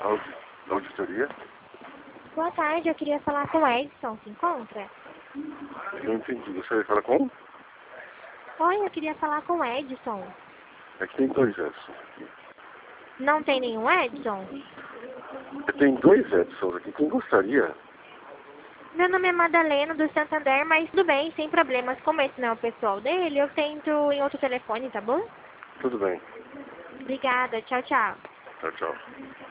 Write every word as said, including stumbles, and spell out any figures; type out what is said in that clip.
Au- Da auditoria? Boa tarde, eu queria falar com o Edson, se encontra? Não entendi. Você vai falar com? Oi, eu queria falar com o Edson. É que tem dois Edson aqui. Não tem nenhum Edson? Tem dois Edsons aqui. Quem gostaria? Meu nome é Madalena, do Santander, mas tudo bem, sem problemas. Como esse não é o pessoal dele, eu tento em outro telefone, tá bom? Tudo bem. Obrigada, tchau, tchau. Tchau, tchau.